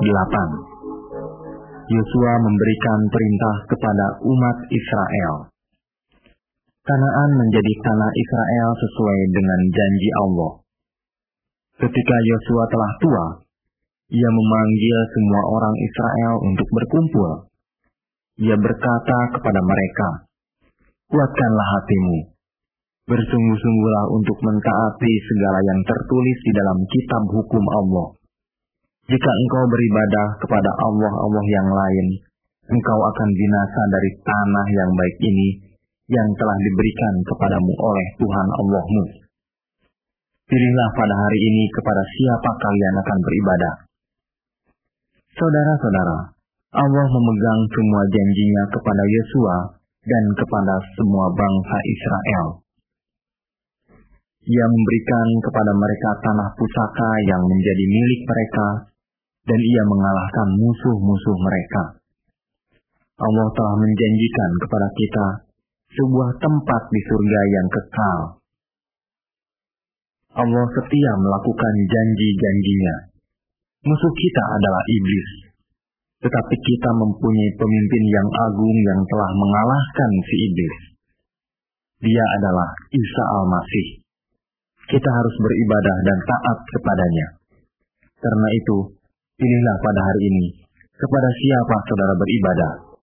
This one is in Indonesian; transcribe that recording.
8. Yosua memberikan perintah kepada umat Israel. Kanaan menjadi tanah Israel sesuai dengan janji Allah. Ketika Yosua telah tua, ia memanggil semua orang Israel untuk berkumpul. Ia berkata kepada mereka, "Kuatkanlah hatimu, bersungguh-sungguhlah untuk mentaati segala yang tertulis di dalam kitab hukum Allah. Jika engkau beribadah kepada Allah yang lain, engkau akan binasa dari tanah yang baik ini yang telah diberikan kepadamu oleh Tuhan Allahmu. Pilihlah pada hari ini kepada siapa kalian akan beribadah." Saudara-saudara, Allah memegang semua janjinya kepada Yosua dan kepada semua bangsa Israel. Ia memberikan kepada mereka tanah pusaka yang menjadi milik mereka, dan ia mengalahkan musuh-musuh mereka. Allah telah menjanjikan kepada kita sebuah tempat di surga yang kekal. Allah setia melakukan janji-janjinya. Musuh kita adalah iblis, tetapi kita mempunyai pemimpin yang agung yang telah mengalahkan si iblis. Dia adalah Isa Al-Masih. Kita harus beribadah dan taat kepadanya. Karena itu, pilihlah pada hari ini kepada siapa saudara beribadah.